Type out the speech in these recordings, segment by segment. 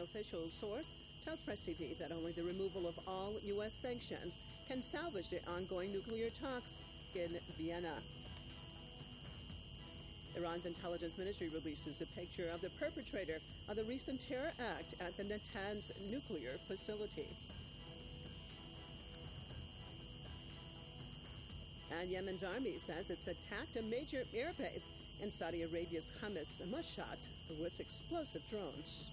official source tells Press TV that only the removal of all U.S. sanctions can salvage the ongoing nuclear talks in Vienna. Iran's intelligence ministry releases a picture of the perpetrator of the recent terror act at the Natanz nuclear facility. And Yemen's army says it's attacked a major airbase in Saudi Arabia's Khamis Mushat with explosive drones.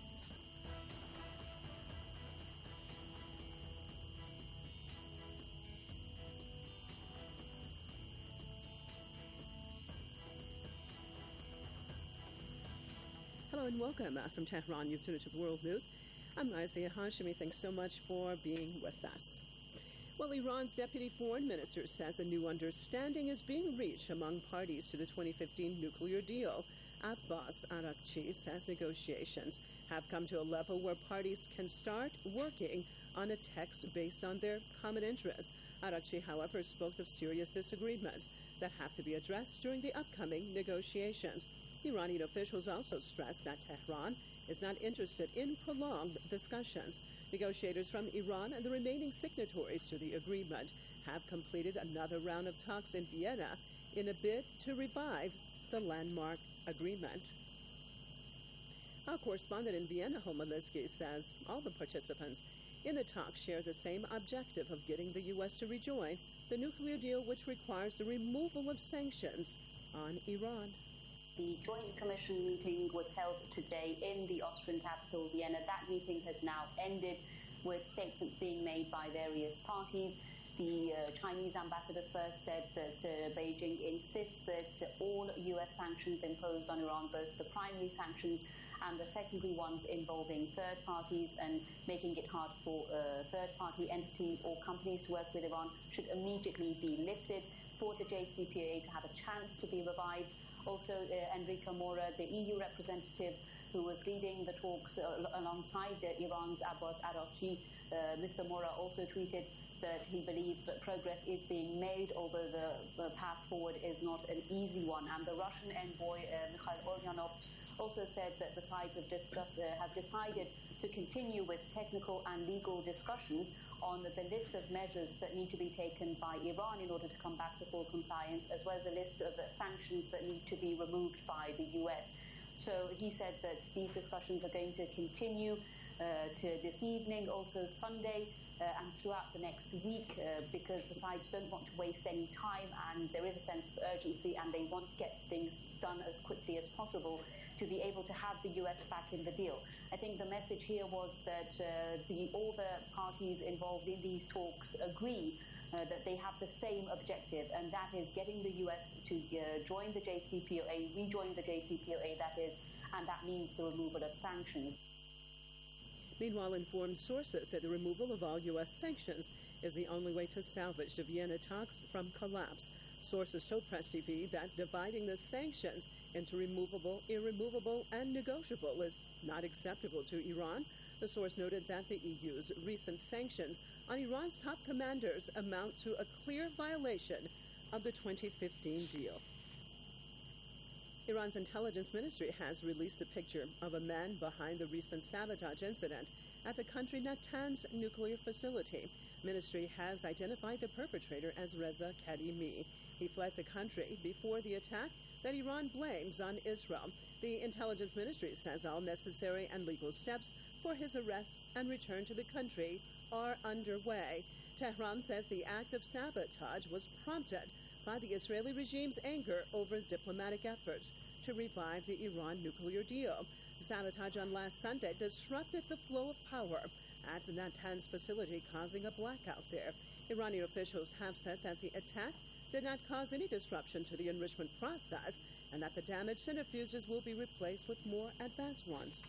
Hello and welcome from Tehran. You've tuned to the World News. I'm Marzieh Hashemi. Thanks so much for being with us. Well, Iran's deputy foreign minister says a new understanding is being reached among parties to the 2015 nuclear deal. Abbas Araghchi says negotiations have come to a level where parties can start working on a text based on their common interests. Araghchi, however, spoke of serious disagreements that have to be addressed during the upcoming negotiations. Iranian officials also stressed that Tehran is not interested in prolonged discussions. Negotiators from Iran and the remaining signatories to the agreement have completed another round of talks in Vienna in a bid to revive the landmark agreement. Our correspondent in Vienna, Homa Liski, says all the participants in the talks share the same objective of getting the U.S. to rejoin the nuclear deal, which requires the removal of sanctions on Iran. The Joint Commission meeting was held today in the Austrian capital, Vienna. That meeting has now ended with statements being made by various parties. The Chinese ambassador first said that Beijing insists that all U.S. sanctions imposed on Iran, both the primary sanctions and the secondary ones involving third parties and making it hard for third-party entities or companies to work with Iran, should immediately be lifted for the JCPOA to have a chance to be revived. Also, Enrique Mora, the EU representative who was leading the talks alongside Iran's Abbas Araghchi, Mr. Mora also tweeted that he believes that progress is being made, although the path forward is not an easy one. And the Russian envoy, Mikhail Oryanov, also said that the sides have decided to continue with technical and legal discussions on the list of measures that need to be taken by Iran in order to come back to full compliance, as well as a list of sanctions that need to be removed by the US. So he said that these discussions are going to continue to this evening, also Sunday, and throughout the next week, because the sides don't want to waste any time, and there is a sense of urgency, and they want to get things done as quickly as possible to be able to have the US back in the deal. I think the message here was that all the parties involved in these talks agree that they have the same objective, and that is getting the US to join the JCPOA, rejoin the JCPOA, that is, and that means the removal of sanctions. Meanwhile, informed sources say the removal of all U.S. sanctions is the only way to salvage the Vienna talks from collapse. Sources told Press TV that dividing the sanctions into removable, irremovable, and negotiable is not acceptable to Iran. The source noted that the EU's recent sanctions on Iran's top commanders amount to a clear violation of the 2015 deal. Iran's intelligence ministry has released a picture of a man behind the recent sabotage incident at the country Natanz nuclear facility. Ministry has identified the perpetrator as Reza Kadhimi. He fled the country before the attack that Iran blames on Israel. The intelligence ministry says all necessary and legal steps for his arrest and return to the country are underway. Tehran says the act of sabotage was prompted by the Israeli regime's anger over diplomatic efforts to revive the Iran nuclear deal. Sabotage on last Sunday disrupted the flow of power at the Natanz facility, causing a blackout there. Iranian officials have said that the attack did not cause any disruption to the enrichment process and that the damaged centrifuges will be replaced with more advanced ones.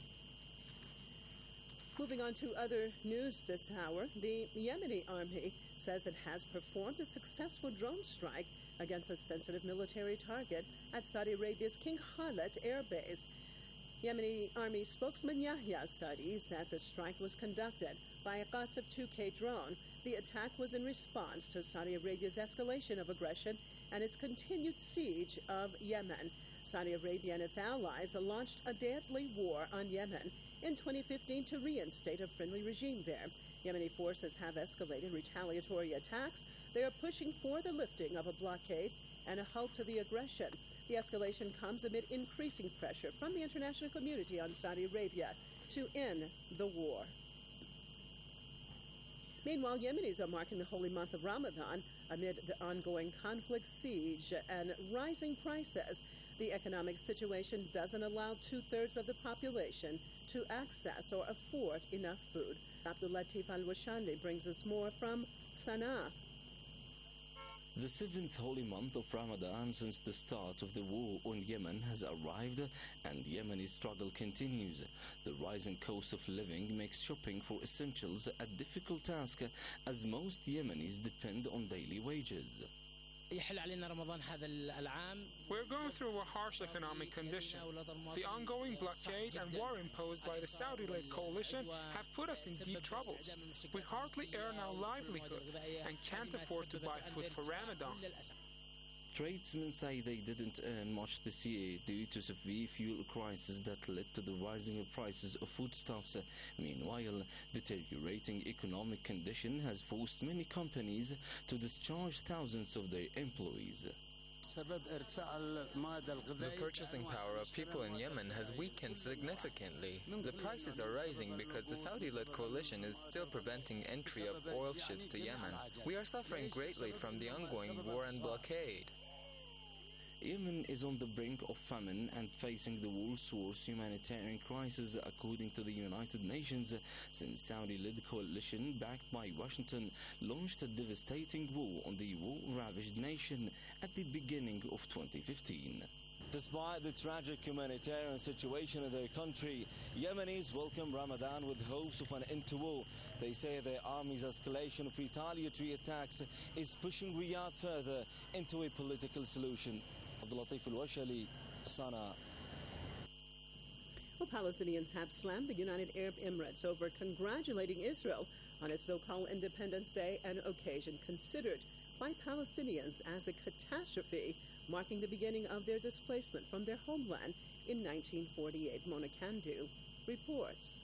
Moving on to other news this hour, the Yemeni army says it has performed a successful drone strike against a sensitive military target at Saudi Arabia's King Khalid Air Base. Yemeni army spokesman Yahya Sadi said the strike was conducted by a Qasif 2K drone. The attack was in response to Saudi Arabia's escalation of aggression and its continued siege of Yemen. Saudi Arabia and its allies launched a deadly war on Yemen in 2015 to reinstate a friendly regime there. Yemeni forces have escalated retaliatory attacks. They are pushing for the lifting of a blockade and a halt to the aggression. The escalation comes amid increasing pressure from the international community on Saudi Arabia to end the war. Meanwhile, Yemenis are marking the holy month of Ramadan amid the ongoing conflict, siege, and rising prices. The economic situation doesn't allow two-thirds of the population to access or afford enough food. Abdul Latif Al-Washali brings us more from Sana'a. The seventh holy month of Ramadan since the start of the war on Yemen has arrived, and Yemeni struggle continues. The rising cost of living makes shopping for essentials a difficult task, as most Yemenis depend on daily wages. We're going through a harsh economic condition. The ongoing blockade and war imposed by the Saudi-led coalition have put us in deep troubles. We hardly earn our livelihood and can't afford to buy food for Ramadan. Tradesmen say they didn't earn much this year due to severe fuel crisis that led to the rising of prices of foodstuffs. Meanwhile, deteriorating economic condition has forced many companies to discharge thousands of their employees. The purchasing power of people in Yemen has weakened significantly. The prices are rising because the Saudi-led coalition is still preventing entry of oil ships to Yemen. We are suffering greatly from the ongoing war and blockade. Yemen is on the brink of famine and facing the world's worst humanitarian crisis, according to the United Nations, since Saudi-led coalition backed by Washington launched a devastating war on the war-ravaged nation at the beginning of 2015. Despite the tragic humanitarian situation in their country, Yemenis welcome Ramadan with hopes of an end to war. They say their army's escalation of retaliatory attacks is pushing Riyadh further into a political solution. Abdul Latif Al-Washali, Sana'a. Well, Palestinians have slammed the United Arab Emirates over congratulating Israel on its so-called Independence Day, an occasion considered by Palestinians as a catastrophe, marking the beginning of their displacement from their homeland in 1948. Mona Kandu reports.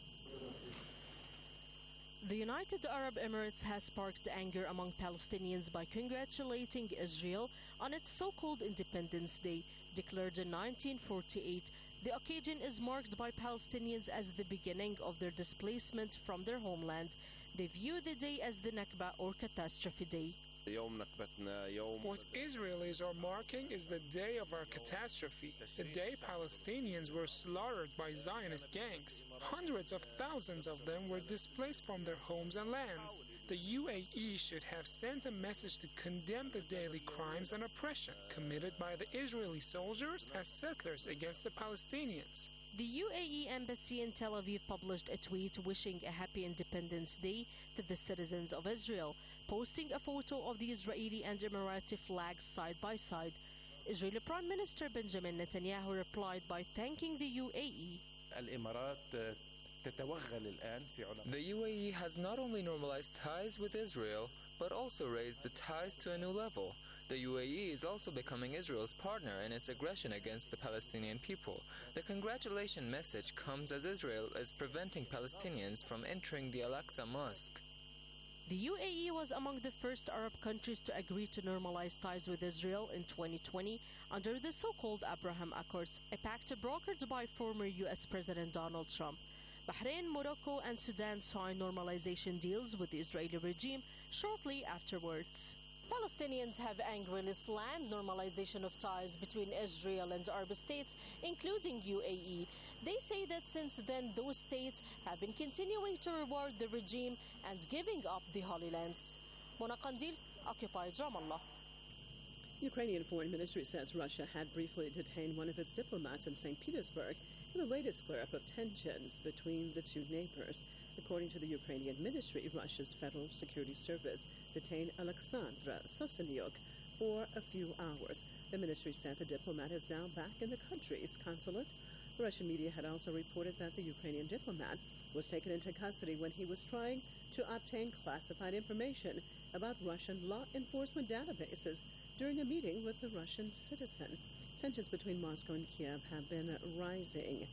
The United Arab Emirates has sparked anger among Palestinians by congratulating Israel on its so-called Independence Day, declared in 1948. The occasion is marked by Palestinians as the beginning of their displacement from their homeland. They view the day as the Nakba or Catastrophe Day. What Israelis are marking is the day of our catastrophe, the day Palestinians were slaughtered by Zionist gangs. Hundreds of thousands of them were displaced from their homes and lands. The UAE should have sent a message to condemn the daily crimes and oppression committed by the Israeli soldiers as settlers against the Palestinians. The UAE embassy in Tel Aviv published a tweet wishing a happy Independence Day to the citizens of Israel, posting a photo of the Israeli and Emirati flags side by side. Israeli Prime Minister Benjamin Netanyahu replied by thanking the UAE. The UAE has not only normalized ties with Israel, but also raised the ties to a new level. The UAE is also becoming Israel's partner in its aggression against the Palestinian people. The congratulation message comes as Israel is preventing Palestinians from entering the Al-Aqsa Mosque. The UAE was among the first Arab countries to agree to normalize ties with Israel in 2020 under the so-called Abraham Accords, a pact brokered by former U.S. President Donald Trump. Bahrain, Morocco, and Sudan signed normalization deals with the Israeli regime shortly afterwards. Palestinians have angrily slammed normalization of ties between Israel and Arab states, including UAE. They say that since then, those states have been continuing to reward the regime and giving up the Holy Lands. Mona Kandil, occupied Ramallah. Ukrainian Foreign Ministry says Russia had briefly detained one of its diplomats in St. Petersburg in the latest flare-up of tensions between the two neighbors. According to the Ukrainian ministry, Russia's Federal Security Service detained Alexandra Sosenyuk for a few hours. The ministry said the diplomat is now back in the country's consulate. Russian media had also reported that the Ukrainian diplomat was taken into custody when he was trying to obtain classified information about Russian law enforcement databases during a meeting with a Russian citizen. Tensions between Moscow and Kiev have been rising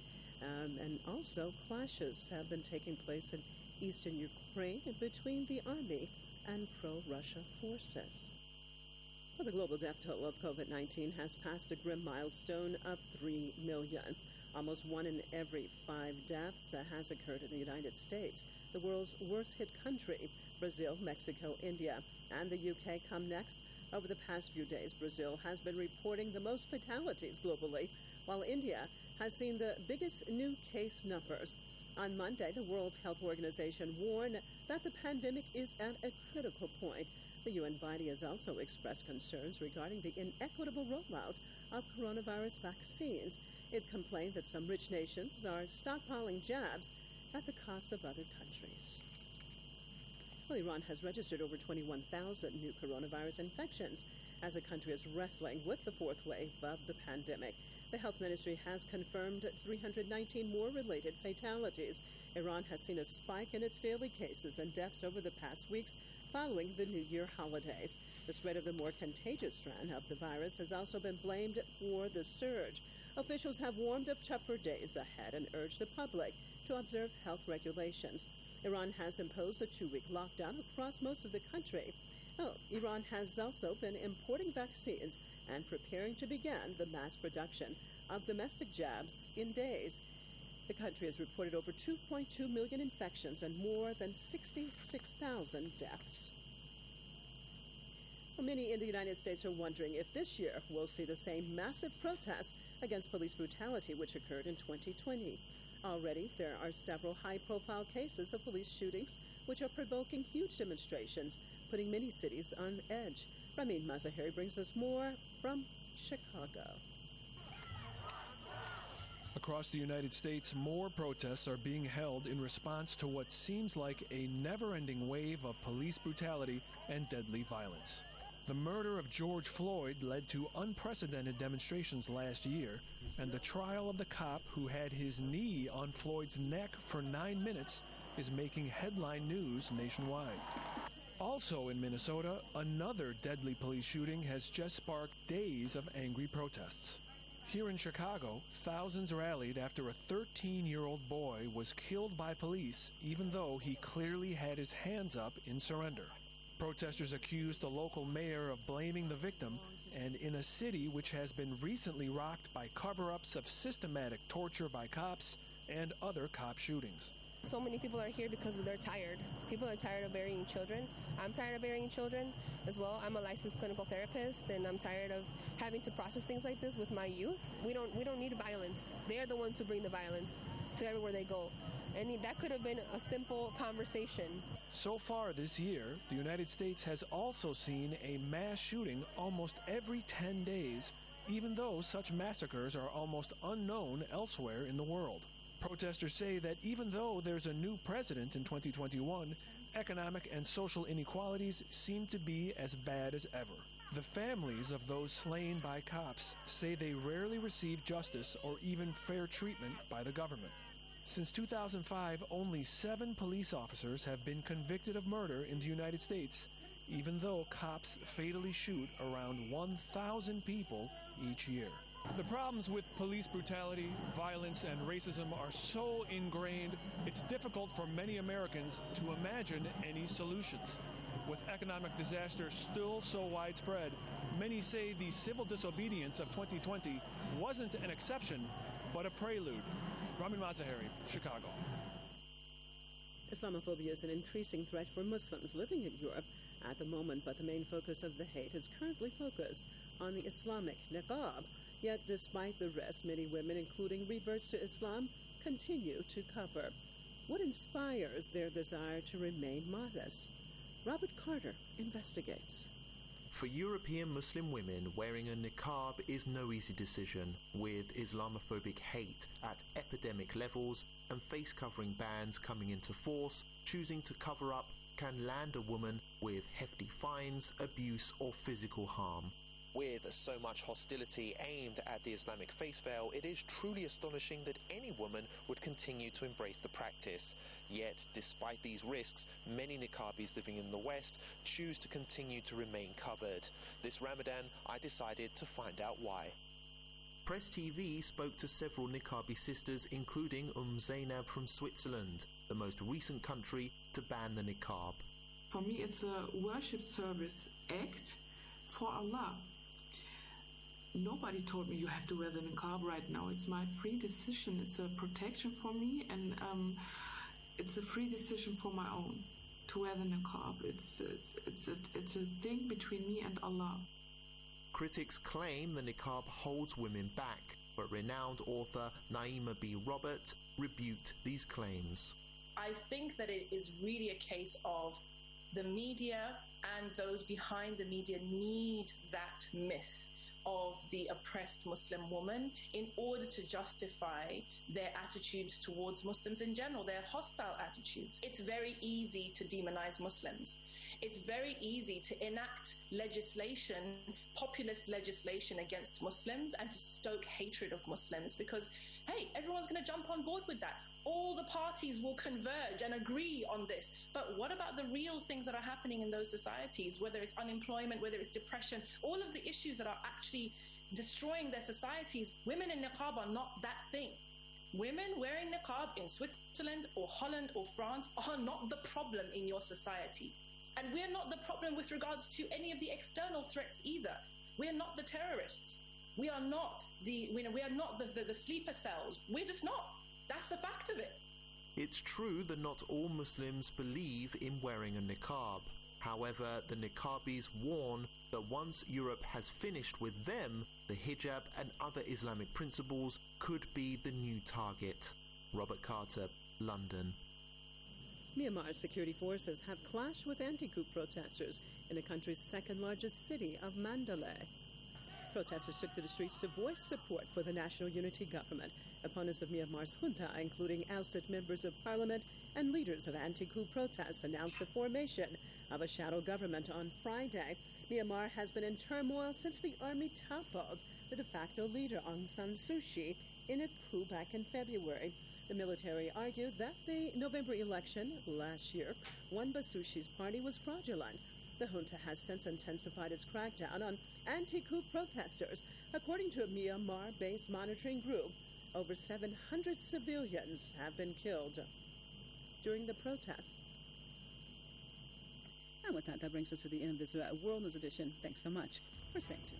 And also clashes have been taking place in eastern Ukraine between the army and pro-Russia forces. Well, the global death toll of COVID-19 has passed a grim milestone of 3 million. Almost 1 in every 5 deaths has occurred in the United States. The world's worst-hit country, Brazil, Mexico, India, and the UK come next. Over the past few days, Brazil has been reporting the most fatalities globally, while India has seen the biggest new case numbers. On Monday, the World Health Organization warned that the pandemic is at a critical point. The UN body has also expressed concerns regarding the inequitable rollout of coronavirus vaccines. It complained that some rich nations are stockpiling jabs at the cost of other countries. Well, Iran has registered over 21,000 new coronavirus infections as the country is wrestling with the fourth wave of the pandemic. The health ministry has confirmed 319 more related fatalities. Iran has seen a spike in its daily cases and deaths over the past weeks following the New Year holidays. The spread of the more contagious strand of the virus has also been blamed for the surge. Officials have warned of tougher days ahead and urged the public to observe health regulations. Iran has imposed a 2-week lockdown across most of the country. Iran has also been importing vaccines and preparing to begin the mass production of domestic jabs in days. The country has reported over 2.2 million infections and more than 66,000 deaths. Well, many in the United States are wondering if this year we'll see the same massive protests against police brutality which occurred in 2020. Already, there are several high-profile cases of police shootings which are provoking huge demonstrations, putting many cities on edge. Ramin Mazaheri brings us more from Chicago. Across the United States, more protests are being held in response to what seems like a never-ending wave of police brutality and deadly violence. The murder of George Floyd led to unprecedented demonstrations last year, and the trial of the cop who had his knee on Floyd's neck for 9 minutes is making headline news nationwide. Also in Minnesota, another deadly police shooting has just sparked days of angry protests. Here in Chicago, thousands rallied after a 13-year-old boy was killed by police even though he clearly had his hands up in surrender. Protesters accused the local mayor of blaming the victim, and in a city which has been recently rocked by cover-ups of systematic torture by cops and other cop shootings. So many people are here because they're tired. People are tired of burying children. I'm tired of burying children as well. I'm a licensed clinical therapist, and I'm tired of having to process things like this with my youth. We don't need violence. They're the ones who bring the violence to everywhere they go. And that could have been a simple conversation. So far this year, the United States has also seen a mass shooting almost every 10 days, even though such massacres are almost unknown elsewhere in the world. Protesters say that even though there's a new president in 2021, economic and social inequalities seem to be as bad as ever. The families of those slain by cops say they rarely receive justice or even fair treatment by the government. Since 2005, only 7 police officers have been convicted of murder in the United States, even though cops fatally shoot around 1,000 people each year. The problems with police brutality, violence, and racism are so ingrained, it's difficult for many Americans to imagine any solutions. With economic disaster still so widespread, many say the civil disobedience of 2020 wasn't an exception, but a prelude. Ramin Mazaheri, Chicago. Islamophobia is an increasing threat for Muslims living in Europe at the moment, but the main focus of the hate is currently focused on the Islamic niqab. Yet, despite the rest, many women, including reverts to Islam, continue to cover. What inspires their desire to remain modest? Robert Carter investigates. For European Muslim women, wearing a niqab is no easy decision. With Islamophobic hate at epidemic levels and face-covering bans coming into force, choosing to cover up can land a woman with hefty fines, abuse or physical harm. With so much hostility aimed at the Islamic face veil, it is truly astonishing that any woman would continue to embrace the practice. Yet, despite these risks, many niqabis living in the West choose to continue to remain covered. This Ramadan, I decided to find out why. Press TV spoke to several Niqabi sisters, including Zainab from Switzerland, the most recent country to ban the niqab. For me, it's a worship service act for Allah. Nobody told me you have to wear the niqab right now. It's my free decision. It's a protection for me, and it's a free decision for my own to wear the niqab. It's a thing between me and Allah. Critics claim the niqab holds women back, but renowned author Naima B. Robert rebuked these claims. I think that it is really a case of the media and those behind the media need that myth of the oppressed Muslim woman in order to justify their attitudes towards Muslims in general, their hostile attitudes. It's very easy to demonize Muslims. It's very easy to enact legislation, populist legislation against Muslims and to stoke hatred of Muslims because, hey, everyone's going to jump on board with that. All the parties will converge and agree on this. But what about the real things that are happening in those societies, whether it's unemployment, whether it's depression, all of the issues that are actually destroying their societies? Women in niqab are not that thing. Women wearing niqab in Switzerland or Holland or France are not the problem in your society. And we're not the problem with regards to any of the external threats either. We're not the terrorists. We are not the sleeper cells. We're just not. That's the fact of it. It's true that not all Muslims believe in wearing a niqab. However, the niqabis warn that once Europe has finished with them, the hijab and other Islamic principles could be the new target. Robert Carter, London. Myanmar's security forces have clashed with anti-coup protesters in the country's second-largest city of Mandalay. Protesters took to the streets to voice support for the National Unity Government. Opponents of Myanmar's junta, including ousted members of parliament and leaders of anti-coup protests, announced the formation of a shadow government on Friday. Myanmar has been in turmoil since the army toppled the de facto leader Aung San Suu Kyi in a coup back in February. The military argued that the November election last year won by Suu Kyi's party was fraudulent. The junta has since intensified its crackdown on anti-coup protesters. According to a Myanmar-based monitoring group, over 700 civilians have been killed during the protests. And with that brings us to the end of this World News Edition. Thanks so much for staying tuned.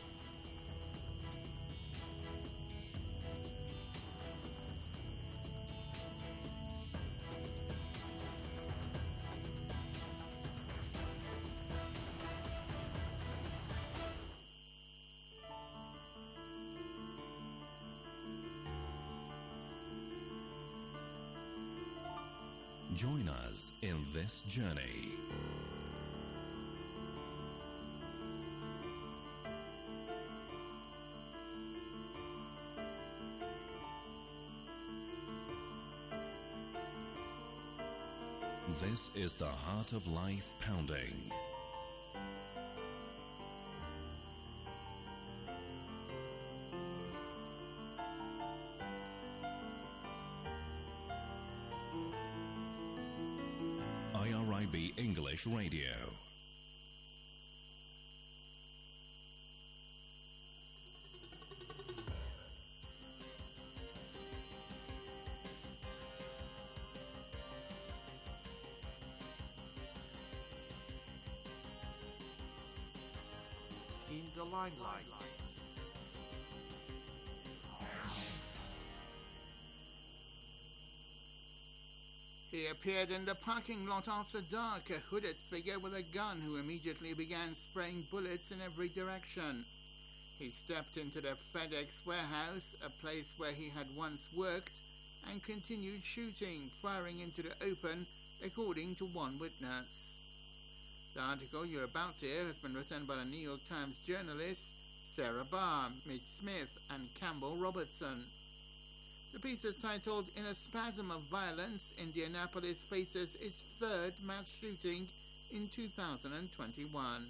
Join us in this journey. This is the Heart of Life Pounding. IRIB English Radio. In the limelight. He appeared in the parking lot after dark, a hooded figure with a gun who immediately began spraying bullets in every direction. He stepped into the FedEx warehouse, a place where he had once worked, and continued shooting, firing into the open, according to one witness. The article you're about to hear has been written by the New York Times journalists Sarah Barr, Mitch Smith, and Campbell Robertson. The piece is titled, "In a Spasm of Violence, Indianapolis Faces its third mass shooting in 2021.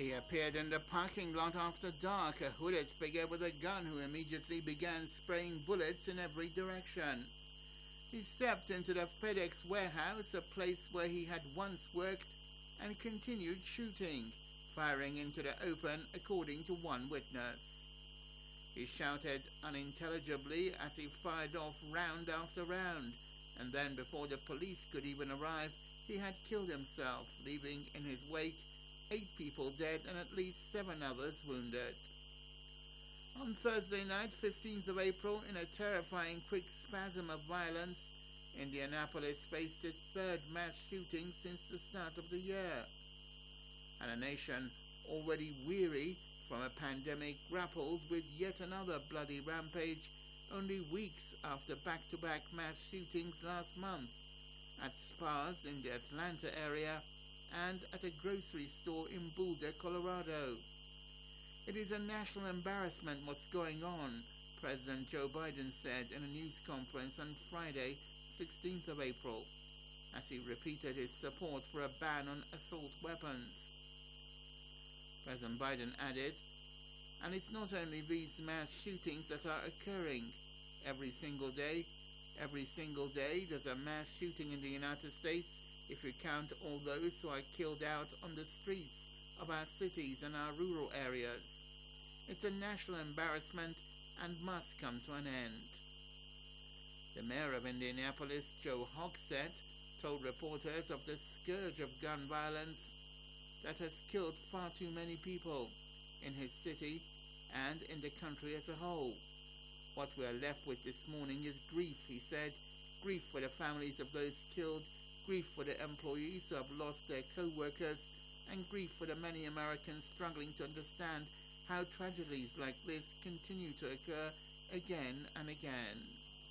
He appeared in the parking lot after dark, a hooded figure with a gun who immediately began spraying bullets in every direction. He stepped into the FedEx warehouse, a place where he had once worked, and continued shooting, firing into the open, according to one witness. He shouted unintelligibly as he fired off round after round, and then before the police could even arrive, he had killed himself, leaving in his wake 8 people dead and at least 7 others wounded. On Thursday night, 15th of April, in a terrifying quick spasm of violence, Indianapolis faced its 3rd mass shooting since the start of the year. And a nation already weary from a pandemic grappled with yet another bloody rampage only weeks after back-to-back mass shootings last month at spas in the Atlanta area and at a grocery store in Boulder, Colorado. It is a national embarrassment what's going on, President Joe Biden said in a news conference on Friday, 16th of April, as he repeated his support for a ban on assault weapons. President Biden added, "And it's not only these mass shootings that are occurring. Every single day there's a mass shooting in the United States if you count all those who are killed out on the streets of our cities and our rural areas. It's a national embarrassment and must come to an end." The mayor of Indianapolis, Joe Hogsett, told reporters of the scourge of gun violence that has killed far too many people in his city and in the country as a whole. "What we are left with this morning is grief," he said. "Grief for the families of those killed, grief for the employees who have lost their co-workers, and grief for the many Americans struggling to understand how tragedies like this continue to occur again and again."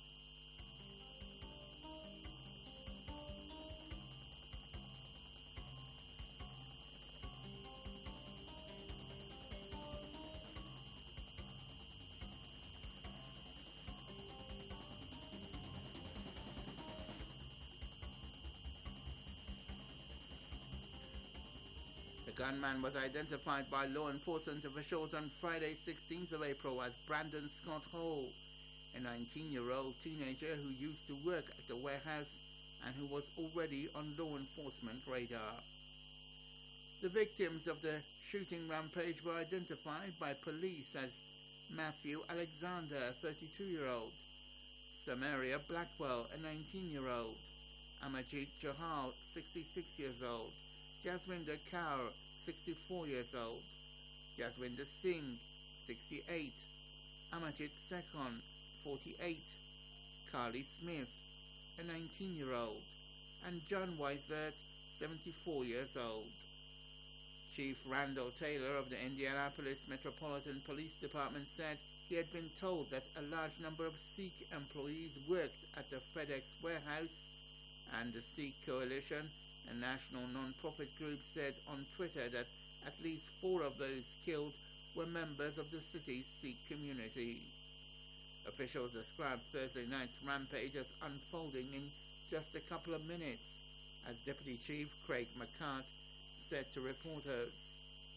The gunman was identified by law enforcement officials on Friday, 16th of April as Brandon Scott Hall, a 19-year-old teenager who used to work at the warehouse and who was already on law enforcement radar. The victims of the shooting rampage were identified by police as Matthew Alexander, a 32-year-old, Samaria Blackwell, a 19-year-old, Amajit Johal, 66 years old, Jaswinder Kaur, 64 years old, Jaswinder Singh, 68, Amajit Sekhon, 48, Carly Smith, a 19-year-old, and John Weisert, 74 years old. Chief Randall Taylor of the Indianapolis Metropolitan Police Department said he had been told that a large number of Sikh employees worked at the FedEx warehouse, and the Sikh Coalition, a national non-profit group, said on Twitter that at least 4 of those killed were members of the city's Sikh community. Officials described Thursday night's rampage as unfolding in just a couple of minutes, as Deputy Chief Craig McCart said to reporters.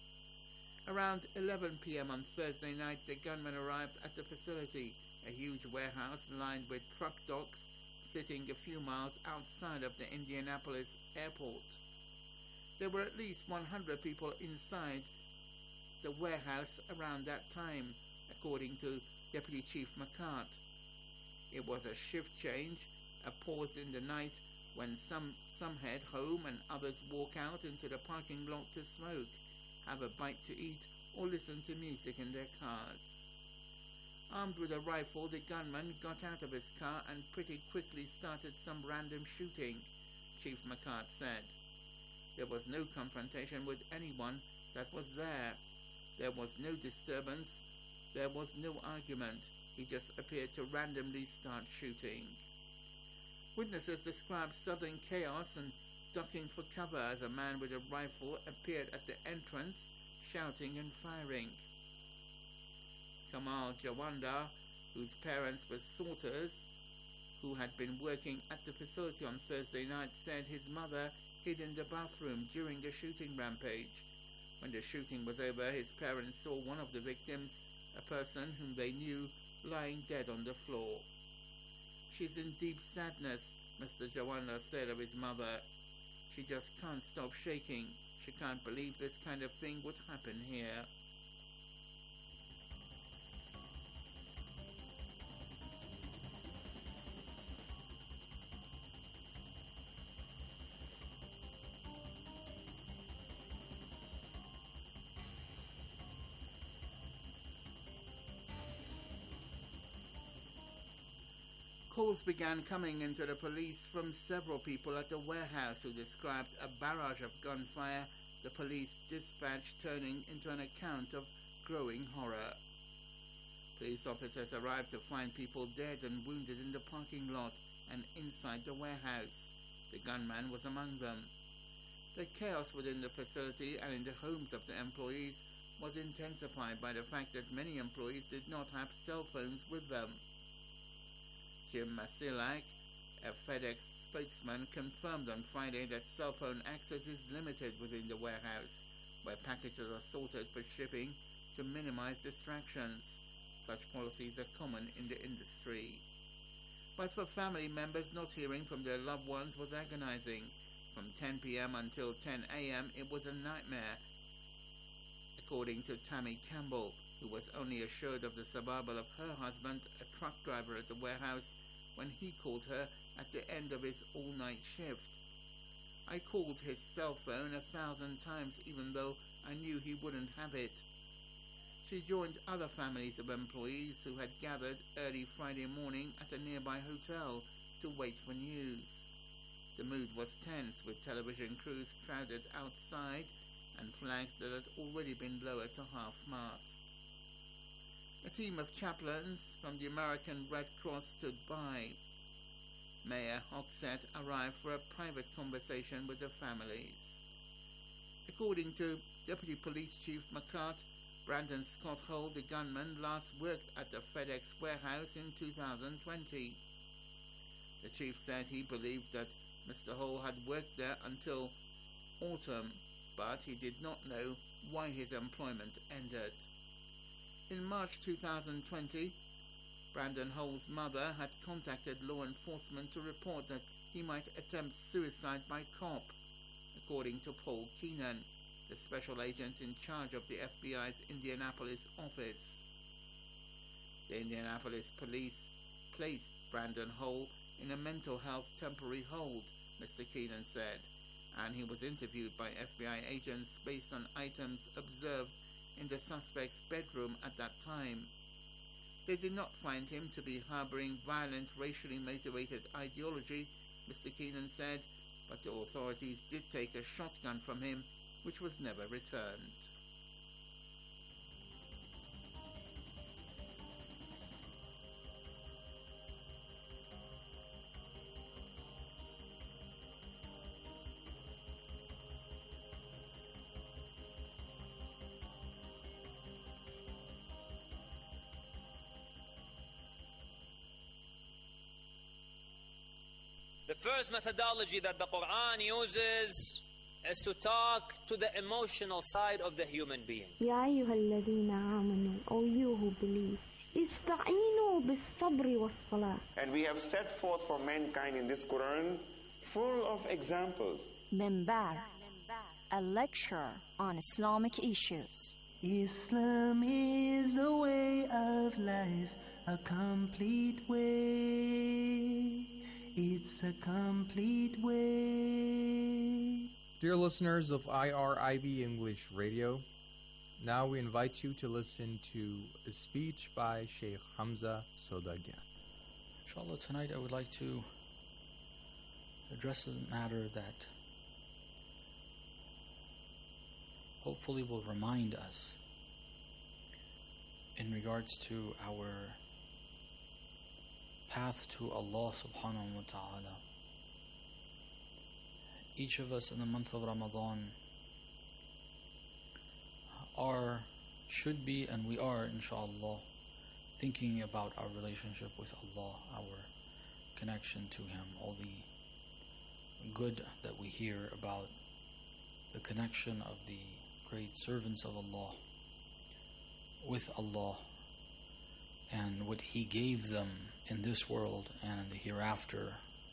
Around 11 p.m. on Thursday night, the gunman arrived at the facility, a huge warehouse lined with truck docks sitting a few miles outside of the Indianapolis airport. There were at least 100 people inside the warehouse around that time, according to Deputy Chief McCart. It was a shift change, a pause in the night when some head home and others walk out into the parking lot to smoke, have a bite to eat, or listen to music in their cars. Armed with a rifle, the gunman got out of his car and pretty quickly started some random shooting, Chief McCart said. There was no confrontation with anyone that was there. There was no disturbance. There was no argument. He just appeared to randomly start shooting. Witnesses described sudden chaos and ducking for cover as a man with a rifle appeared at the entrance, shouting and firing. Kamal Jawanda, whose parents were sorters, who had been working at the facility on Thursday night, said his mother hid in the bathroom during the shooting rampage. When the shooting was over, his parents saw one of the victims, a person whom they knew, lying dead on the floor. "She's in deep sadness," Mr. Jawanda said of his mother. "She just can't stop shaking. She can't believe this kind of thing would happen here." Calls began coming into the police from several people at the warehouse who described a barrage of gunfire the police dispatched turning into an account of growing horror. Police officers arrived to find people dead and wounded in the parking lot and inside the warehouse. The gunman was among them. The chaos within the facility and in the homes of the employees was intensified by the fact that many employees did not have cell phones with them. Jim Masilak, a FedEx spokesman, confirmed on Friday that cell phone access is limited within the warehouse, where packages are sorted for shipping to minimize distractions. Such policies are common in the industry. But for family members, not hearing from their loved ones was agonizing. From 10 p.m. until 10 a.m., it was a nightmare, according to Tammy Campbell, who was only assured of the survival of her husband, a truck driver at the warehouse, when he called her at the end of his all-night shift. "I called his cell phone 1,000 times even though I knew he wouldn't have it." She joined other families of employees who had gathered early Friday morning at a nearby hotel to wait for news. The mood was tense, with television crews crowded outside and flags that had already been lowered to half-mast. A team of chaplains from the American Red Cross stood by. Mayor Hogsett arrived for a private conversation with the families. According to Deputy Police Chief McCart, Brandon Scott Hall, the gunman, last worked at the FedEx warehouse in 2020. The chief said he believed that Mr. Hall had worked there until autumn, but he did not know why his employment ended. In March 2020, Brandon Hall's mother had contacted law enforcement to report that he might attempt suicide by cop, according to Paul Keenan, the special agent in charge of the FBI's Indianapolis office. The Indianapolis police placed Brandon Hall in a mental health temporary hold, Mr. Keenan said, and he was interviewed by FBI agents based on items observed in the suspect's bedroom at that time. They did not find him to be harboring violent, racially motivated ideology, Mr. Keenan said, but the authorities did take a shotgun from him, which was never returned. The first methodology that the Quran uses is to talk to the emotional side of the human being. يا أيها الذين آمنوا, O you who believe, استعينوا بالصبر والصلاة. And we have set forth for mankind in this Quran full of examples. Minbar, a lecture on Islamic issues. Islam is a way of life, a complete way. It's a complete way. Dear listeners of IRIB English Radio, now we invite you to listen to a speech by Sheikh Hamza Sodagyan. Inshallah, tonight I would like to address a matter that hopefully will remind us in regards to our path to Allah subhanahu wa ta'ala. Each of us in the month of Ramadan should be, and we are, inshallah, thinking about our relationship with Allah, our connection to Him, all the good that we hear about the connection of the great servants of Allah, with Allah, and what He gave them in this world and in the hereafter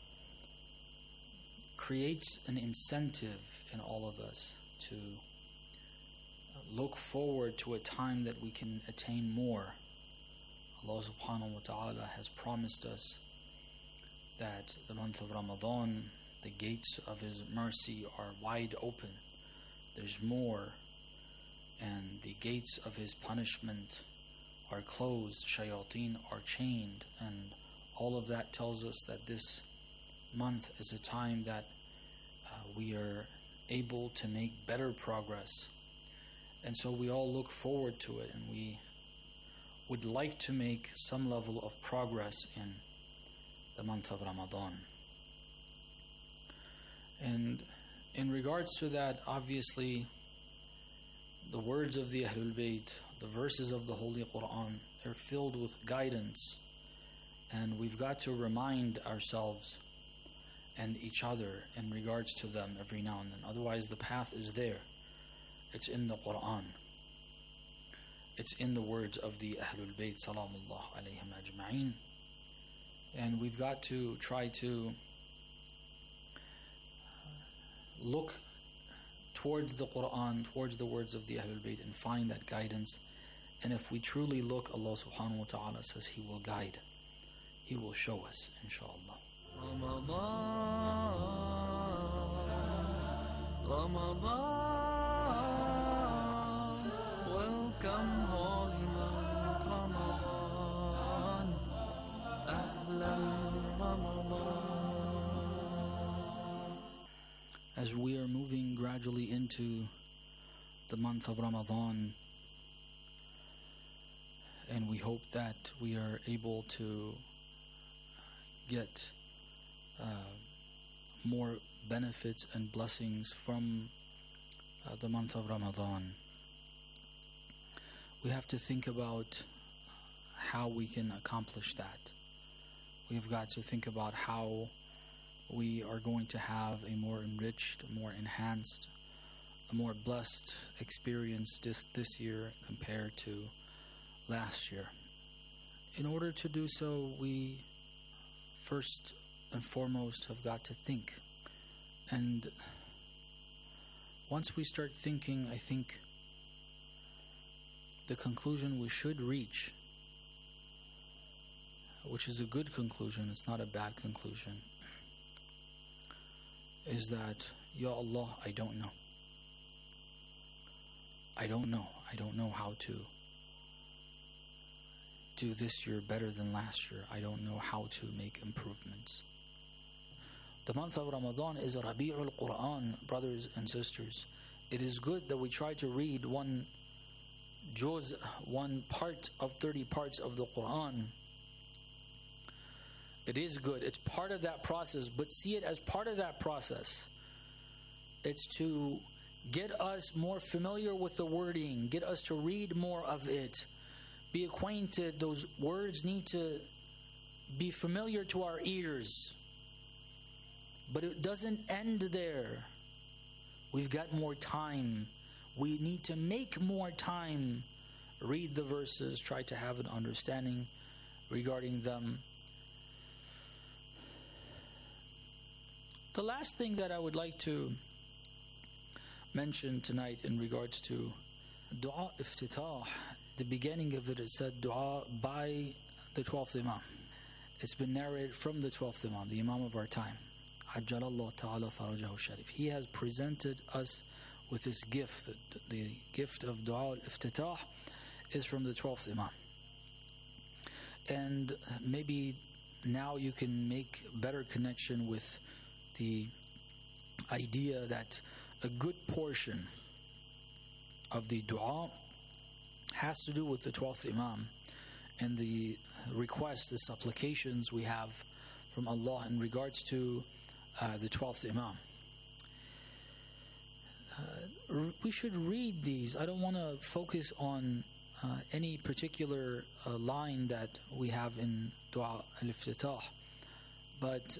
creates an incentive in all of us to look forward to a time that we can attain more. Allah subhanahu wa ta'ala has promised us that the month of Ramadan, the gates of His mercy are wide open. There's more, and the gates of His punishment are closed, shayateen are chained, and all of that tells us that this month is a time that we are able to make better progress. And so we all look forward to it, and we would like to make some level of progress in the month of Ramadan. And in regards to that, obviously, the words of the Ahlul Bayt, the verses of the Holy Quran, are filled with guidance, and we've got to remind ourselves and each other in regards to them every now and then. Otherwise, the path is there. It's in the Quran. It's in the words of the Ahlul Bayt, salamullah alayhim ajma'in. And we've got to try to look towards the Quran, towards the words of the Ahlul Bayt, and find that guidance. And if we truly look, Allah subhanahu wa ta'ala says He will guide. He will show us, inshallah. Ramadan, welcome holy month Ramadan, Ahlan Ramadan. As we are moving gradually into the month of Ramadan, and we hope that we are able to get more benefits and blessings from the month of Ramadan. We have to think about how we can accomplish that. We've got to think about how we are going to have a more enriched, more enhanced, a more blessed experience this year compared to last year. In order to do so, we first and foremost have got to think. And once we start thinking, I think the conclusion we should reach, which is a good conclusion, it's not a bad conclusion, is that, Ya Allah, I don't know. I don't know how to do this year better than last year. I don't know how to make improvements. The month of Ramadan is Rabi'ul Quran, brothers and sisters. It is good that we try to read one part of 30 parts of the Quran. It is good. It's part of that process, but see it as part of that process. It's to get us more familiar with the wording, get us to read more of it, be acquainted. Those words need to be familiar to our ears. But it doesn't end there. We've got more time. We need to make more time. Read the verses, try to have an understanding regarding them. The last thing that I would like to mention tonight in regards to Dua Iftitah, the beginning of it said Dua by the 12th Imam. It's been narrated from the 12th Imam, the Imam of our time. Ajjalallahu ta'ala farajahu sharif. He has presented us with this gift. The gift of Dua al-Iftitah is from the 12th Imam. And maybe now you can make better connection with the idea that a good portion of the dua has to do with the 12th Imam and the requests, the supplications we have from Allah in regards to the 12th Imam. We should read these. I don't want to focus on any particular line that we have in Dua al-Iftitah, but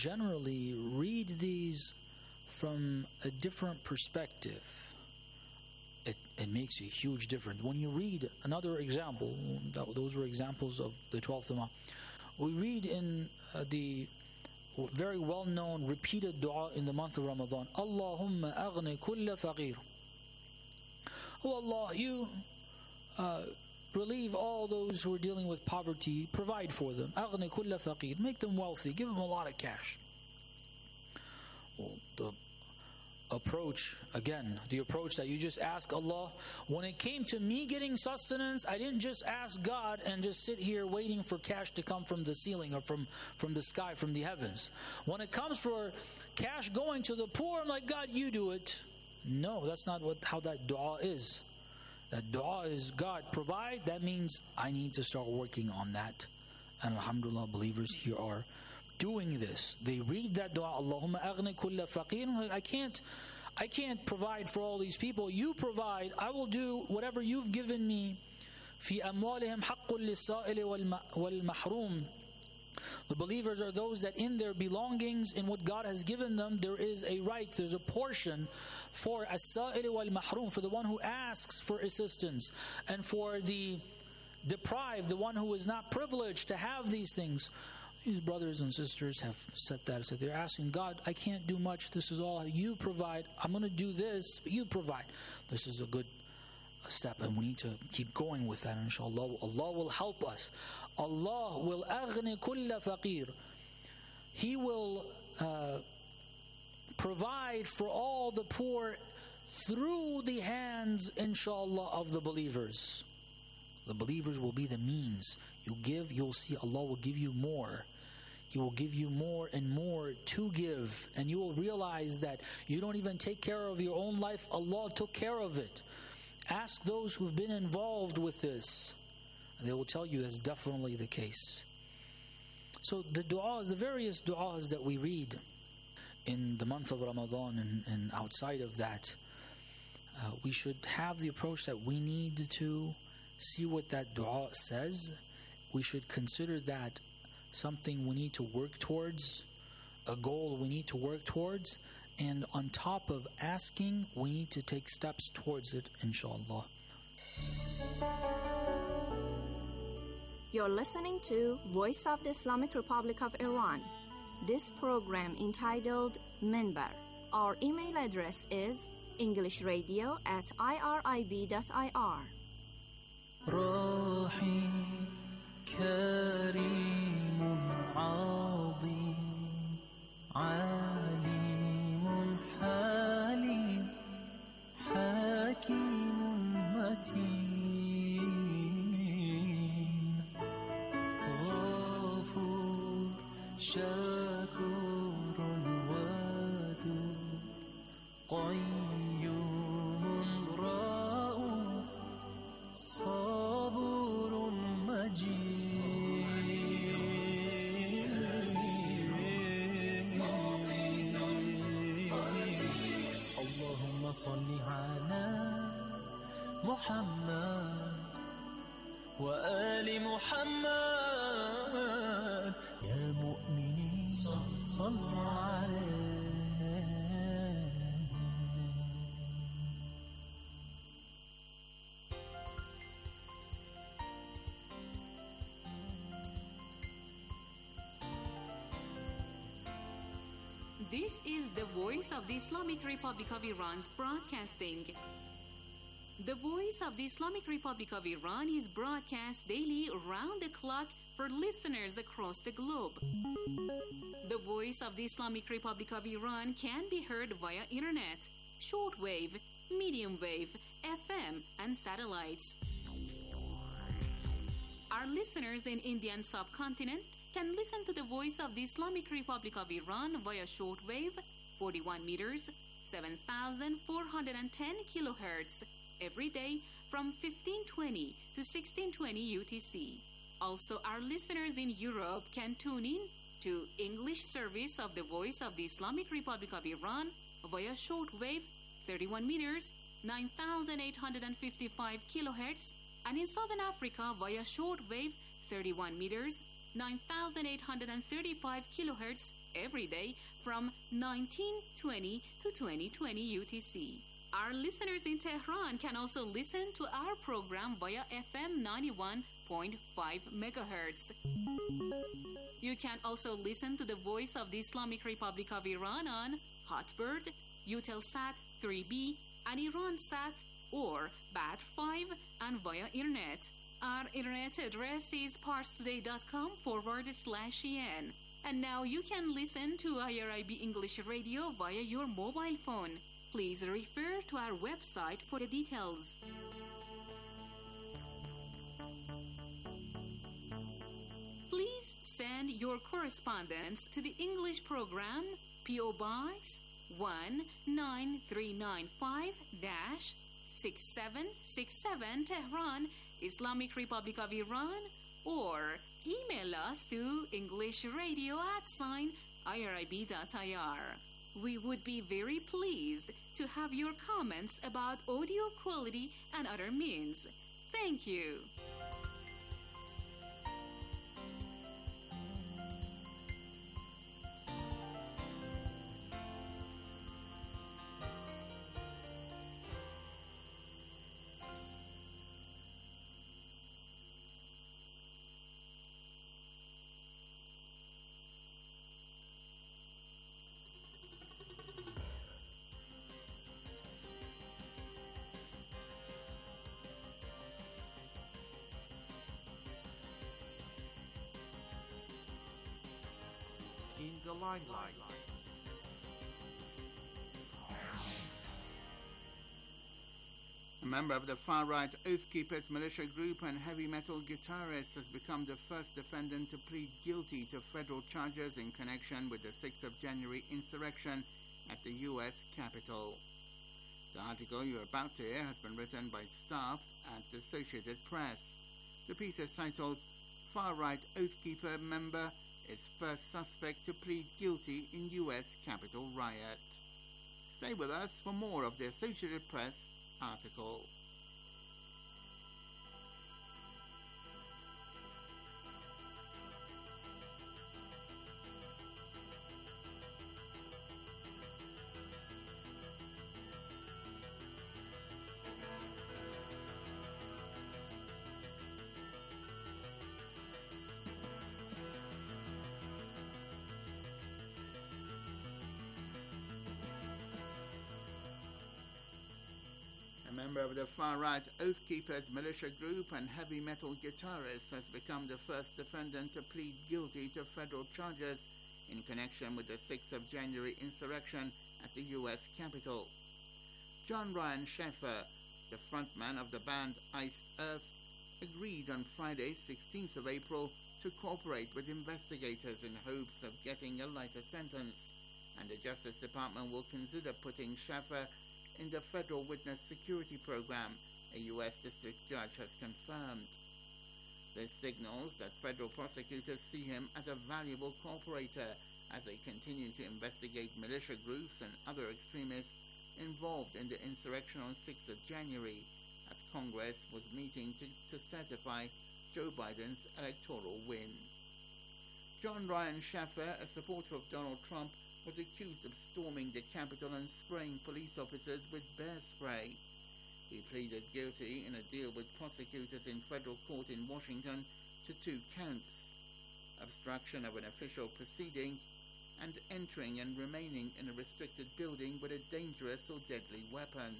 generally read these from a different perspective it makes a huge difference. When you read another example, those were examples of the 12th Imam. We read in the very well-known repeated dua in the month of Ramadan, Allahumma aghni kulla faqir. Oh Allah, you relieve all those who are dealing with poverty, provide for them. Aghni kulla faqir, make them wealthy, give them a lot of cash. Well, the approach that you just ask Allah, when it came to me getting sustenance, I didn't just ask God and just sit here waiting for cash to come from the ceiling or from the sky, from the heavens. When it comes for cash going to the poor, I'm like, God, you do it. No, that's not how that dua is. That dua is, God, provide. That means I need to start working on that. And alhamdulillah, believers here are doing this. They read that dua, Allahumma aghni kulla faqir. I can't provide for all these people. You provide. I will do whatever you've given me. في أموالهم حق للسائل والمحروم. The believers are those that in their belongings, in what God has given them, there is a right, there's a portion for as-sa'il wal-mahrum, for the one who asks for assistance, and for the deprived, the one who is not privileged to have these things. These brothers and sisters have said that. So they're asking God, I can't do much. This is all you provide. I'm going to do this, but you provide. This is a good step, and we need to keep going with that. Inshallah, Allah will help us. Allah will aghni kulla faqir. He will provide for all the poor through the hands, inshallah, of the believers. The believers will be the means. You give, you'll see Allah will give you more. He will give you more and more to give. And you will realize that you don't even take care of your own life. Allah took care of it. Ask those who've been involved with this. And they will tell you that's definitely the case. So the du'as, the various du'as that we read in the month of Ramadan and outside of that, we should have the approach that we need to see what that dua says. We should consider that something we need to work towards, a goal we need to work towards, and on top of asking, we need to take steps towards it, inshallah. You're listening to Voice of the Islamic Republic of Iran. This program entitled Minbar. Our email address is englishradio@irib.ir. راحي كريم عظيم عليم حليم حكيم متين غفور شكور ودود قيوم رؤوف صبور مجيد اللهم صل على محمد وآل محمد يا مؤمنين صلوا عليه. This is the Voice of the Islamic Republic of Iran's broadcasting. The Voice of the Islamic Republic of Iran is broadcast daily around the clock for listeners across the globe. The Voice of the Islamic Republic of Iran can be heard via internet, shortwave, medium wave, FM, and satellites. Our listeners in Indian subcontinent can listen to the Voice of the Islamic Republic of Iran via shortwave, 41 meters, 7,410 kilohertz, every day from 1520 to 1620 UTC. Also, our listeners in Europe can tune in to English service of the Voice of the Islamic Republic of Iran via shortwave, 31 meters, 9,855 kilohertz, and in Southern Africa via shortwave, 31 meters, 9,835 kilohertz every day from 1920 to 2020 UTC. Our listeners in Tehran can also listen to our program via FM 91.5 megahertz. You can also listen to the Voice of the Islamic Republic of Iran on Hotbird, Eutelsat 3B, and Iransat, or Bat5, and via internet. Our internet address is parstoday.com/en. And now you can listen to IRIB English Radio via your mobile phone. Please refer to our website for the details. Please send your correspondence to the English program, P.O. Box 19395-6767 Tehran, Islamic Republic of Iran, or email us to englishradio@irib.ir. We would be very pleased to have your comments about audio quality and other means. Thank you. In the limelight. A member of the far-right Oath Keepers militia group and heavy metal guitarist has become the first defendant to plead guilty to federal charges in connection with the 6th of January insurrection at the U.S. Capitol. The article you're about to hear has been written by staff at the Associated Press. The piece is titled, Far-Right Oath Keeper Member is First Suspect to Plead Guilty in U.S. Capitol Riot. Stay with us for more of the Associated Press article. A member of the far-right Oath Keepers militia group and heavy metal guitarist has become the first defendant to plead guilty to federal charges in connection with the 6th of January insurrection at the U.S. Capitol. John Ryan Schaeffer, the frontman of the band Iced Earth, agreed on Friday, 16th of April, to cooperate with investigators in hopes of getting a lighter sentence, and the Justice Department will consider putting Schaeffer in the Federal Witness Security Program, a U.S. district judge has confirmed. This signals that federal prosecutors see him as a valuable cooperator as they continue to investigate militia groups and other extremists involved in the insurrection on 6th of January, as Congress was meeting to certify Joe Biden's electoral win. John Ryan Schaeffer, a supporter of Donald Trump, was accused of storming the Capitol and spraying police officers with bear spray. He pleaded guilty in a deal with prosecutors in federal court in Washington to 2 counts: obstruction of an official proceeding and entering and remaining in a restricted building with a dangerous or deadly weapon.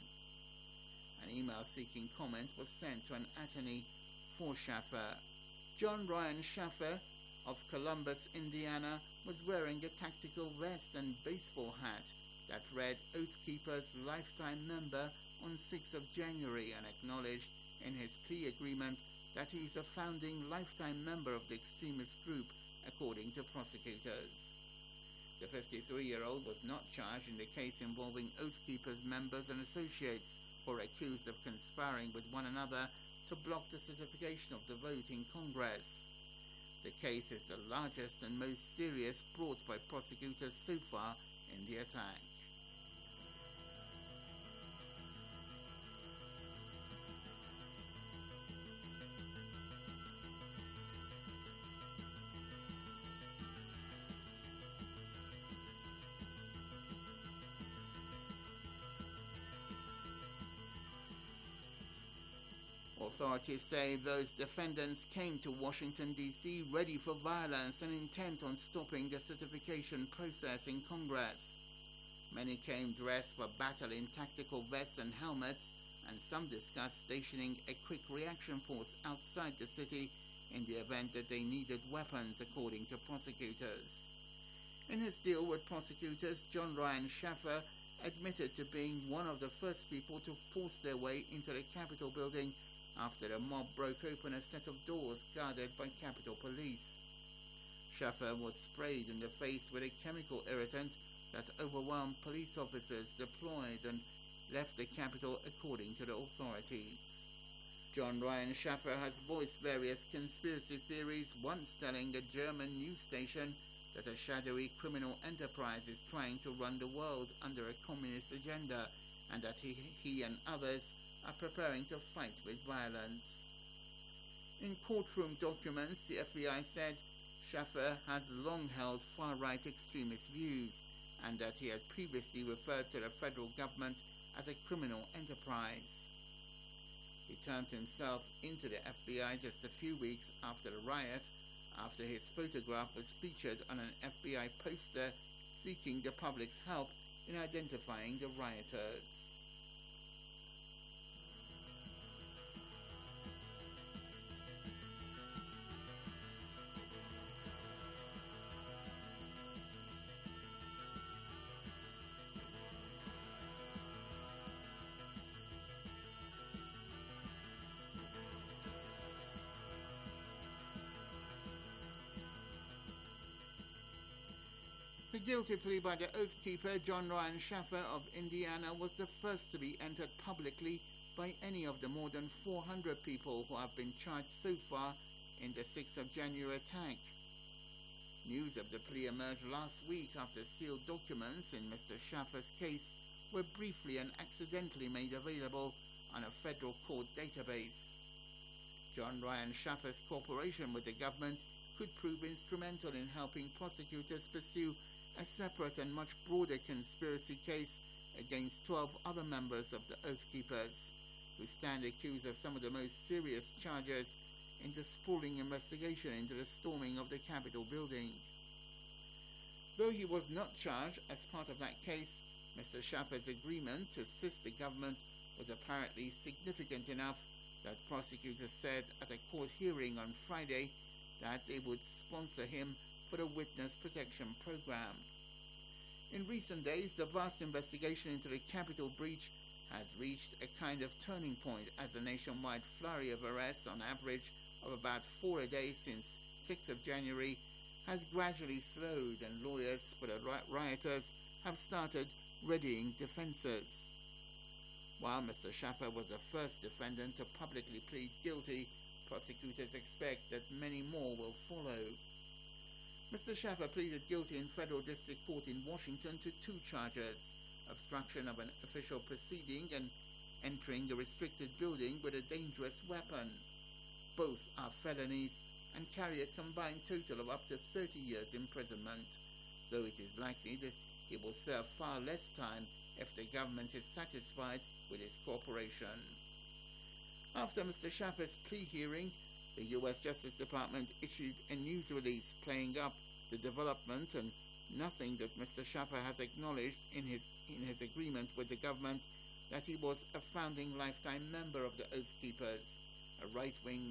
An email seeking comment was sent to an attorney for Schaeffer. John Ryan Schaeffer of Columbus, Indiana, was wearing a tactical vest and baseball hat that read Oath Keepers Lifetime Member on 6th of January, and acknowledged in his plea agreement that he is a founding lifetime member of the extremist group, according to prosecutors. The 53-year-old was not charged in the case involving Oath Keepers members and associates who are accused of conspiring with one another to block the certification of the vote in Congress. The case is the largest and most serious brought by prosecutors so far in the attack. Authorities say those defendants came to Washington, D.C. ready for violence and intent on stopping the certification process in Congress. Many came dressed for battle in tactical vests and helmets, and some discussed stationing a quick reaction force outside the city in the event that they needed weapons, according to prosecutors. In his deal with prosecutors, John Ryan Shaffer admitted to being one of the first people to force their way into the Capitol building after a mob broke open a set of doors guarded by Capitol Police. Shaffer was sprayed in the face with a chemical irritant that overwhelmed police officers deployed and left the Capitol, according to the authorities. John Ryan Shaffer has voiced various conspiracy theories, once telling a German news station that a shadowy criminal enterprise is trying to run the world under a communist agenda, and that he and others are preparing to fight with violence. In courtroom documents, the FBI said Shaffer has long held far-right extremist views, and that he had previously referred to the federal government as a criminal enterprise. He turned himself into the FBI just a few weeks after the riot, after his photograph was featured on an FBI poster seeking the public's help in identifying the rioters. The guilty plea by the Oath Keeper, John Ryan Shaffer of Indiana, was the first to be entered publicly by any of the more than 400 people who have been charged so far in the 6th of January attack. News of the plea emerged last week after sealed documents in Mr. Shaffer's case were briefly and accidentally made available on a federal court database. John Ryan Shaffer's cooperation with the government could prove instrumental in helping prosecutors pursue a separate and much broader conspiracy case against 12 other members of the Oath Keepers, who stand accused of some of the most serious charges in the sprawling investigation into the storming of the Capitol building. Though he was not charged as part of that case, Mr. Shaffer's agreement to assist the government was apparently significant enough that prosecutors said at a court hearing on Friday that they would sponsor him for the Witness Protection Program. In recent days, the vast investigation into the Capitol breach has reached a kind of turning point as the nationwide flurry of arrests, on average of about 4 a day since 6th of January, has gradually slowed, and lawyers for the rioters have started readying defenses. While Mr. Shaffer was the first defendant to publicly plead guilty, prosecutors expect that many more will follow. Mr. Shaffer pleaded guilty in federal district court in Washington to 2 charges: obstruction of an official proceeding and entering a restricted building with a dangerous weapon. Both are felonies and carry a combined total of up to 30 years imprisonment, though it is likely that he will serve far less time if the government is satisfied with his cooperation. After Mr. Shaffer's plea hearing, the U.S. Justice Department issued a news release playing up the development, and nothing that Mr. Shaffer has acknowledged in his agreement with the government that he was a founding lifetime member of the Oath Keepers, a right-wing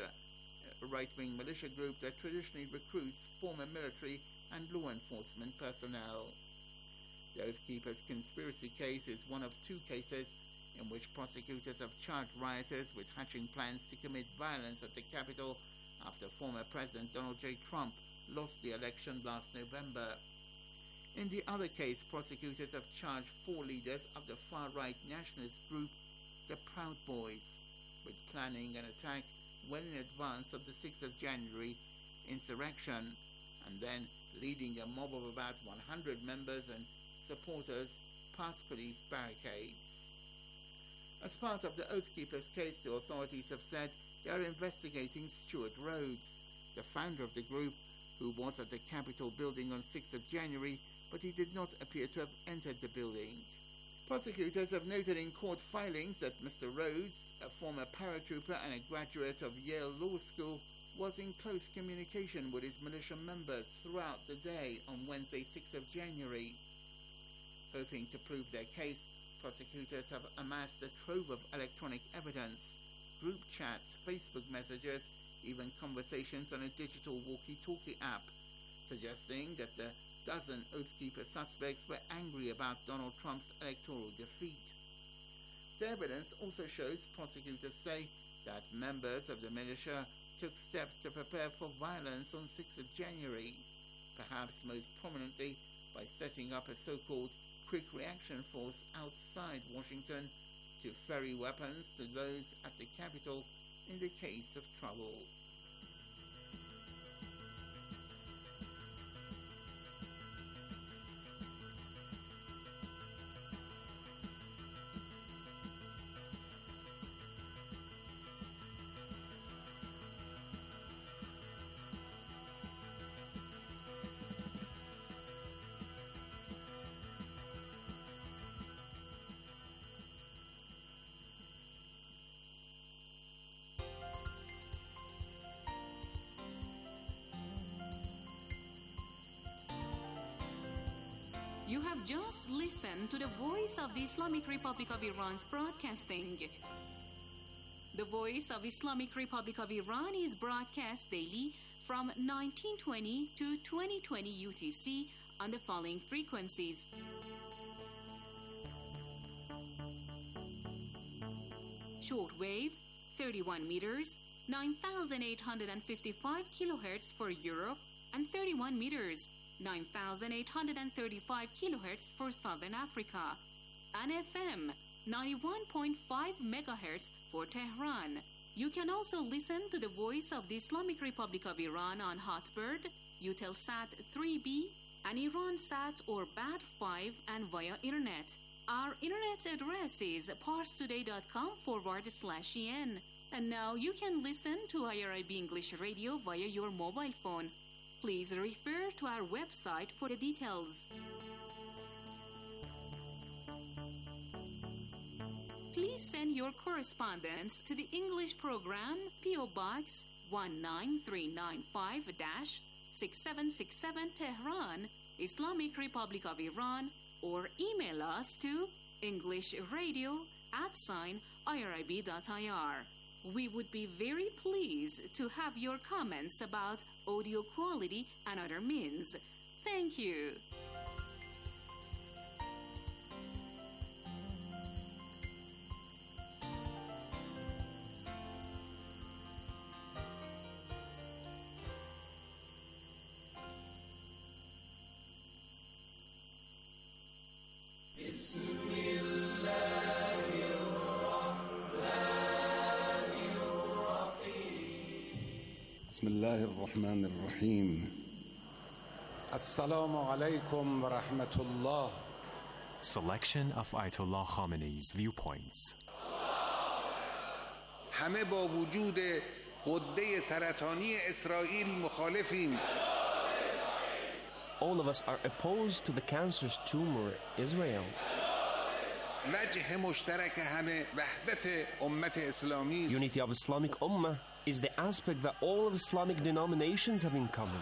militia group that traditionally recruits former military and law enforcement personnel. The Oath Keepers conspiracy case is one of 2 cases in which prosecutors have charged rioters with hatching plans to commit violence at the Capitol after former President Donald J. Trump lost the election last November. In the other case, prosecutors have charged 4 leaders of the far-right nationalist group, the Proud Boys, with planning an attack well in advance of the 6th of January insurrection, and then leading a mob of about 100 members and supporters past police barricades. As part of the Oath Keepers case, the authorities have said they are investigating Stuart Rhodes, the founder of the group, who was at the Capitol building on 6th of January, but he did not appear to have entered the building. Prosecutors have noted in court filings that Mr. Rhodes, a former paratrooper and a graduate of Yale Law School, was in close communication with his militia members throughout the day on Wednesday, 6th of January. Hoping to prove their case, prosecutors have amassed a trove of electronic evidence, group chats, Facebook messages, even conversations on a digital walkie-talkie app, suggesting that the dozen Oath Keeper suspects were angry about Donald Trump's electoral defeat. The evidence also shows prosecutors say that members of the militia took steps to prepare for violence on 6th of January, perhaps most prominently by setting up a so-called quick reaction force outside Washington to ferry weapons to those at the Capitol in the case of trouble. You have just listened to the Voice of the Islamic Republic of Iran's broadcasting. The Voice of Islamic Republic of Iran is broadcast daily from 1920 to 2020 UTC on the following frequencies. Shortwave, 31 meters, 9,855 kilohertz for Europe, and 31 meters, 9,835 kilohertz for Southern Africa, and FM 91.5 megahertz for Tehran. You can also listen to the Voice of the Islamic Republic of Iran on Hotbird, Eutelsat 3B, and Iransat or BAT5, and via Internet. Our Internet address is parstoday.com/en. And now you can listen to IRIB English Radio via your mobile phone. Please refer to our website for the details. Please send your correspondence to the English program, P.O. Box 19395-6767 Tehran, Islamic Republic of Iran, or email us to englishradio@irib.ir. We would be very pleased to have your comments about audio quality and other means. Thank you. بسم الله الرحمن الرحيم السلام عليكم ورحمة الله. Selection of Ayatollah Khamenei's viewpoints. همه با وجود غده سرطانی اسرائیل مخالفیم. All of us are opposed to the cancerous tumor Israel. وجه مشترک همه وحدت امت اسلامی. Unity of Islamic Ummah is the aspect that all of Islamic denominations have in common.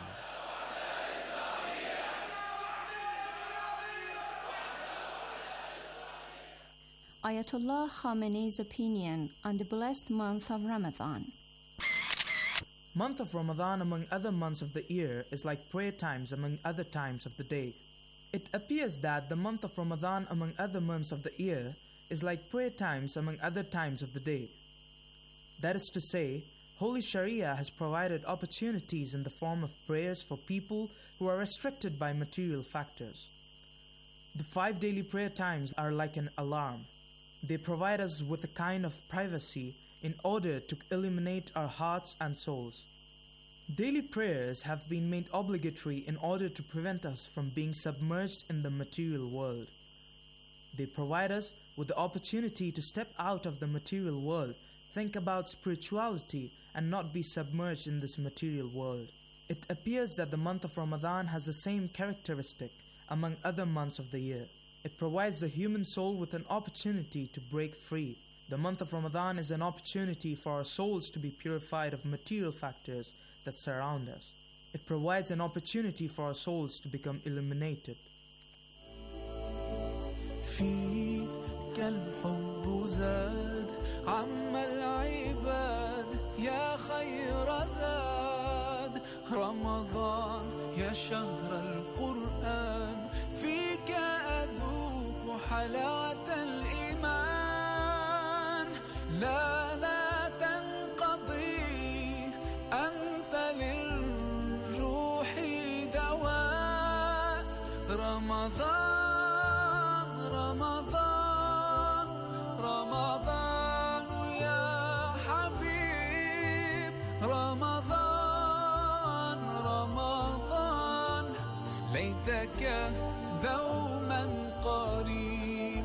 Ayatollah Khamenei's opinion on the blessed month of Ramadan. Month of Ramadan among other months of the year is like prayer times among other times of the day. It appears that the month of Ramadan among other months of the year is like prayer times among other times of the day. That is to say, Holy Sharia has provided opportunities in the form of prayers for people who are restricted by material factors. The 5 daily prayer times are like an alarm. They provide us with a kind of privacy in order to illuminate our hearts and souls. Daily prayers have been made obligatory in order to prevent us from being submerged in the material world. They provide us with the opportunity to step out of the material world, think about spirituality, and not be submerged in this material world. It appears that the month of Ramadan has the same characteristic among other months of the year. It provides the human soul with an opportunity to break free. The month of Ramadan is an opportunity for our souls to be purified of material factors that surround us. It provides an opportunity for our souls to become illuminated. فيك الحب زاد عم العباد يا خير زاد رمضان يا شهر القرآن فيك أذوق حلاوة الإيمان لا تنقضي أنت للروح دواء رمضان يا حبيب رمضان ليتك دوما قريب.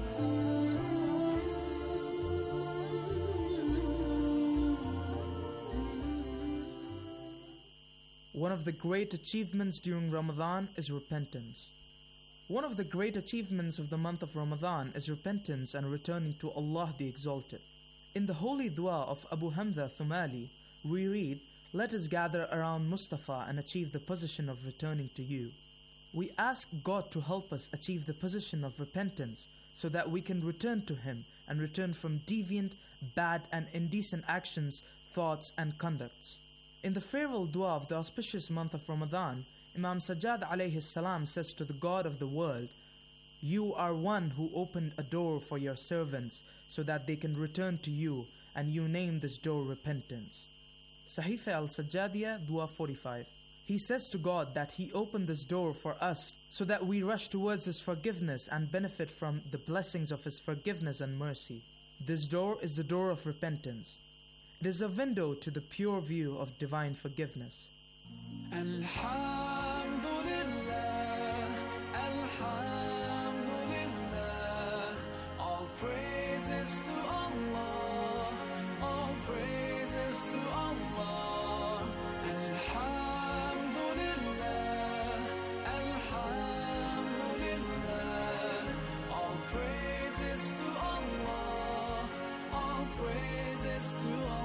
One of the great achievements during Ramadan is repentance. One of the great achievements of the month of Ramadan is repentance and returning to Allah the Exalted. In the holy dua of Abu Hamza Thumali, we read, "Let us gather around Mustafa and achieve the position of returning to you." We ask God to help us achieve the position of repentance so that we can return to Him and return from deviant, bad and indecent actions, thoughts and conducts. In the farewell dua of the auspicious month of Ramadan, Imam Sajjad alayhi salam says to the God of the world, "You are one who opened a door for your servants so that they can return to you, and you name this door repentance." Sahifa al-Sajjadiyah, Dua 45. He says to God that He opened this door for us so that we rush towards His forgiveness and benefit from the blessings of His forgiveness and mercy. This door is the door of repentance. It is a window to the pure view of divine forgiveness. Alhamdulillah, Alhamdulillah, all praises to Allah, all praises to Allah. Alhamdulillah, Alhamdulillah, all praises to Allah, all praises to Allah.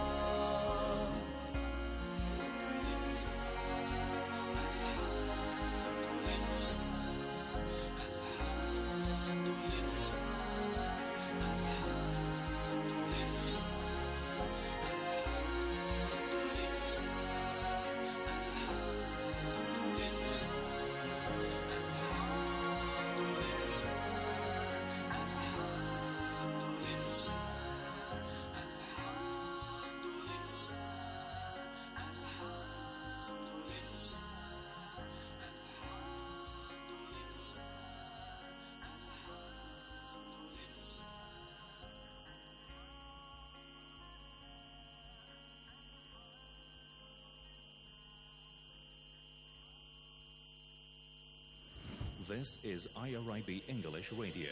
This is IRIB English Radio.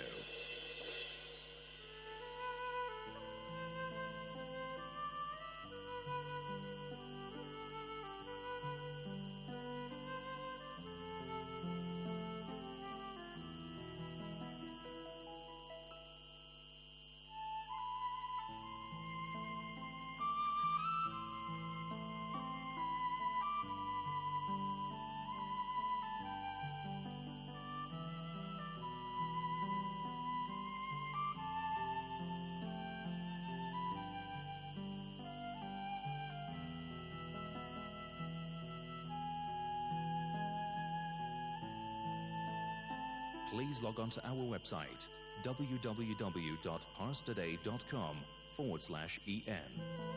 Please log on to our website, www.parstoday.com/en.